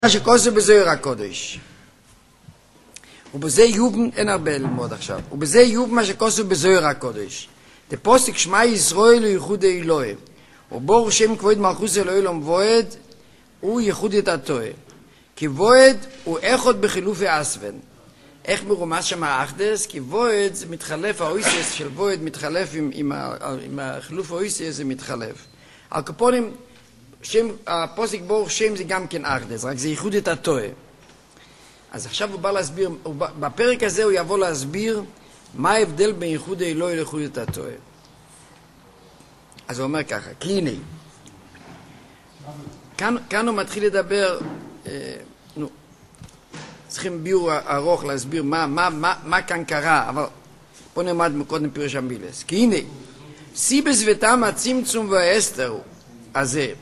שכוסו בזוהר הקודש. ובזה יובן, אין הרבה ללמוד עכשיו, ובזה יובן מה שכוסו בזוהר הקודש. תפוסק שמע ישראל וייחוד אלוהים. ובור שם כבוד מלכוס אלוהים וועד, הוא ייחוד את התועה. כי וועד הוא אחד בחילופי אסוון. איך מרומז שם האחדס? כי וועד זה מתחלף, האויסס של וועד מתחלף עם החילוף האויסס זה מתחלף. על קופונים, שם, הפוסק בור שם זה גם כן אחדס, רק זה ייחוד את התועה. אז עכשיו הוא בא להסביר, בפרק הזה הוא יבוא להסביר מה ההבדל בין ייחוד האלוהי לייחוד את התועה. אז הוא אומר ככה, כי הנה, כאן הוא מתחיל לדבר, צריכים ביור ארוך להסביר מה כאן קרה, אבל פה נלמד קודם פירוש המילס. כי הנה, סיבס וטעם הצמצום והאסתר הזה,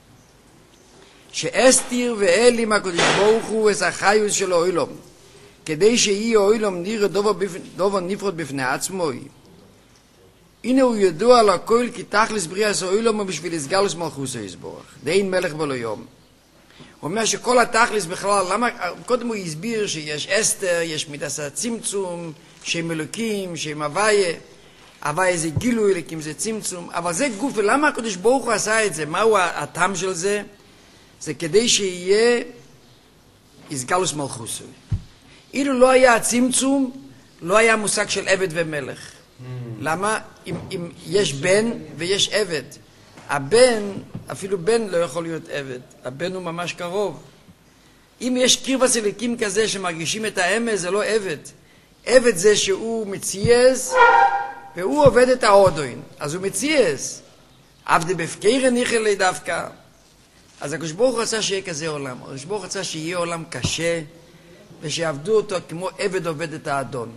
שאסתיר ואלים הקדוש ברוך הוא את החיוס של האוילום, כדי שיהיה האוילום נראה דובר נפרד בפני עצמו. הנה הוא ידוע לכל כי תכלס בריאת האוילום בשביל הסגלוס מלכוס יסבורך, דאין מלך בלא יום. הוא אומר שכל התכלס בכלל, למה, קודם הוא הסביר שיש אסתר, יש מידת הצמצום, שם אלוקים, שם הוויה, הוויה זה גילוי אלוקים, זה צמצום, אבל זה גוף, ולמה הקדוש ברוך הוא עשה את זה? מהו הטעם של זה? זה כדי שיהיה הסגלוס מלכוס. אילו לא היה הצמצום, לא היה מושג של עבד ומלך. למה? אם יש בן ויש עבד. הבן, אפילו בן לא יכול להיות עבד. הבן הוא ממש קרוב. אם יש קרבת אלוקים כזה שמרגישים את האמס, זה לא עבד. עבד זה שהוא מציאס, והוא עובד את האודוין. אז הוא מציאס. עבדי בפקיר ניחא דווקא. אז הקדוש ברוך הוא רצה שיהיה כזה עולם. הקדוש ברוך הוא רצה שיהיה עולם קשה, ושיעבדו אותו כמו עבד עובד את האדון.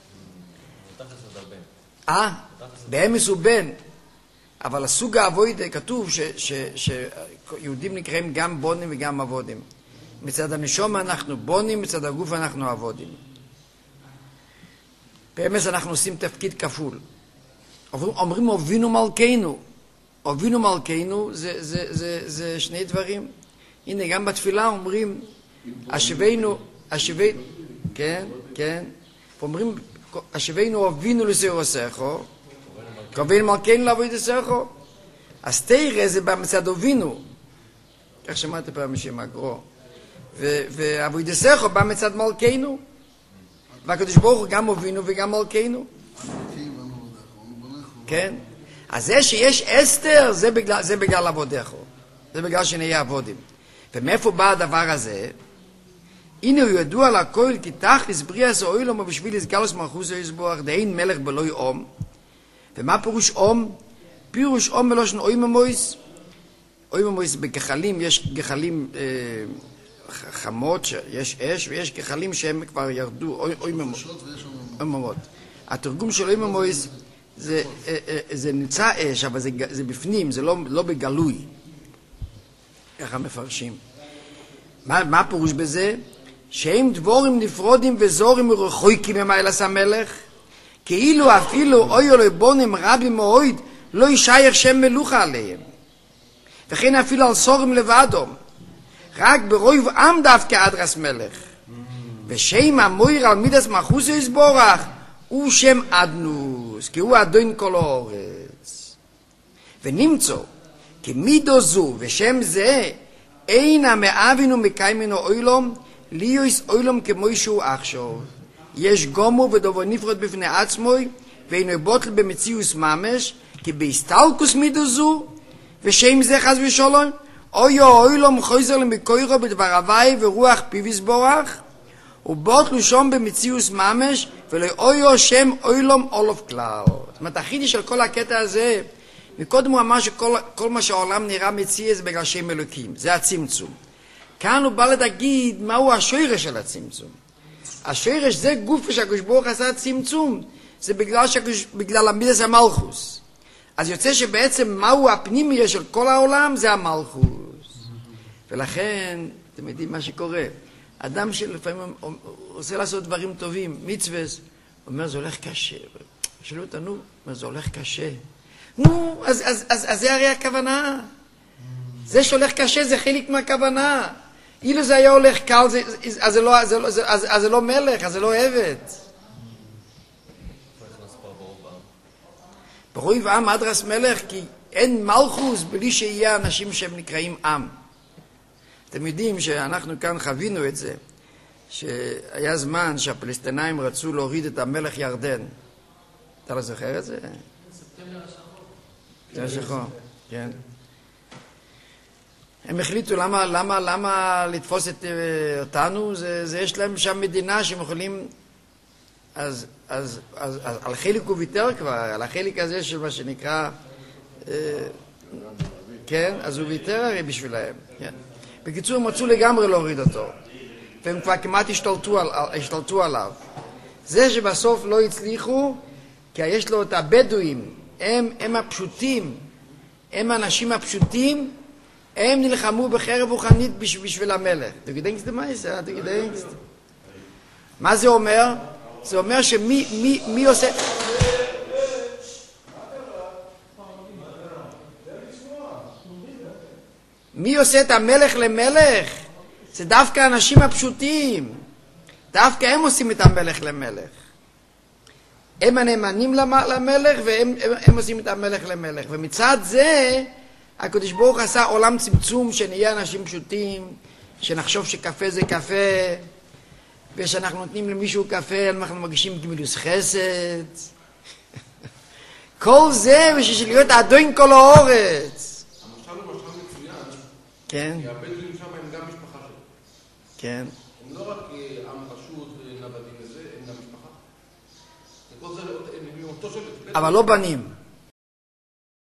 באמס הוא בן. אבל הסוג העבודה כתוב שיהודים נקראים גם בונים וגם עבודים. מצד הנשום אנחנו בונים, מצד הגוף אנחנו עבודים. באמס אנחנו עושים תפקיד כפול. אומרים הובינו מלכנו. הובינו מלכנו זה שני דברים. הנה גם בתפילה אומרים השווינו, כן. אומרים השווינו הובינו לסירוסךו, כהובינו מלכנו לעבוד לסךו. אז תראה זה במצד הובינו. כך שמעתי פעם משם הגרו. ועבוד לסךו בא מצד מלכנו. והקדוש ברוך הוא גם הובינו וגם מלכנו. כן. אז זה שיש אסתר, זה בגלל עבודך. זה בגלל שנהיה עבודים. ומאיפה בא הדבר הזה? הנה הוא ידוע לכל כי תכלס בריאת האוילום בשביל הסגלוס מלכוס יסבורך דאין מלך בלא יום. ומה פירוש אום? פירוש אום מלושן אויממויס. אויממויס בגחלים, יש גחלים חמות, יש אש, ויש גחלים שהם כבר ירדו, אויממות. התרגום של אויממויס זה נמצא אש, אבל זה בפנים, זה לא בגלוי. ככה מפרשים. מה פירוש בזה? שהם דבורים נפרודים וזורים ורחוקים ממעלס המלך, כאילו אפילו אוי אלוהי בונים רבים מאוד לא ישייך שם מלוכה עליהם. וכן אפילו על סורים לבדום. רק ברוב עם דווקא אדרס מלך. ושם המויר על מידס מלכוס יסבורך הוא שם אדנוס, כי הוא אדון כל האורץ. ונמצא, כי מידו זו ושם זה, אין המאבין ומקיימן אוילום, ליוס אוילום כמו שהוא עכשיו. יש גומו ודובר נפרד בפני עצמוי, ואינו בוטל במציאוס ממש, כי בהסתלקוס מידו זו, ושם זה חס ושלום, אוי אוילום חוזר למקוירו בדבר הוואי ורוח פיו יסבורך, ובוטלו שום במציאוס ממש, ולא אוי שם אוילום אולוף כלל. זאת אומרת, החידוש של כל הקטע הזה, מקודם הוא אמר שכל מה שהעולם נראה מציע זה בגלל שם אלוקים, זה הצמצום. כאן הוא בא להגיד מהו השורש של הצמצום. השורש זה גוף שהקדוש ברוך הוא עשה צמצום, זה בגלל המידס המלכוס. אז יוצא שבעצם מהו הפנימי של כל העולם זה המלכוס. ולכן, אתם יודעים מה שקורה, אדם שלפעמים רוצה לעשות דברים טובים, מצווה, אומר זה הולך קשה. שאלו אותנו, אומר זה הולך קשה. נו, אז זה הרי הכוונה. זה שהולך קשה זה חלק מהכוונה. אילו זה היה הולך קל, אז זה לא מלך, אז זה לא עבד. ברוי ועם אדרס מלך, כי אין מלכוס בלי שיהיה אנשים שהם נקראים עם. אתם יודעים שאנחנו כאן חווינו את זה, שהיה זמן שהפלסטינאים רצו להוריד את המלך ירדן. אתה לא זוכר את זה? ספטמבר השחור. זה השחור, כן. הם החליטו למה לתפוס אותנו, זה יש להם שם מדינה שהם יכולים, אז על חלק הוא ויתר כבר, על החלק הזה של מה שנקרא, כן, אז הוא ויתר הרי בשבילהם, כן. בקיצור, הם רצו לגמרי להוריד אותו, והם כבר כמעט השתלטו עליו. זה שבסוף לא הצליחו, כי יש לו את הבדואים, הם הפשוטים, הם האנשים הפשוטים, הם נלחמו בחרב רוחנית בשביל המלך. אתה gedenkst du מייסר? אתה gedenkst? מה זה אומר? זה אומר שמי עושה... מי עושה את המלך למלך? זה דווקא האנשים הפשוטים. דווקא הם עושים את המלך למלך. הם הנאמנים למלך והם עושים את המלך למלך. ומצד זה... הקדוש ברוך עשה עולם צמצום שנהיה אנשים פשוטים, שנחשוב שקפה זה קפה, ושאנחנו נותנים למישהו קפה, אנחנו מרגישים גמילוס חסד. כל זה בשביל להיות אדון כל האורץ. המשל הוא משל מצוין. כן. כי הבדואים שם הם גם משפחה שלו. כן. הם לא רק עם פשוט ונוודים וזה, הם גם משפחה. וכל זה, הם אותו שבט. אבל לא בנים.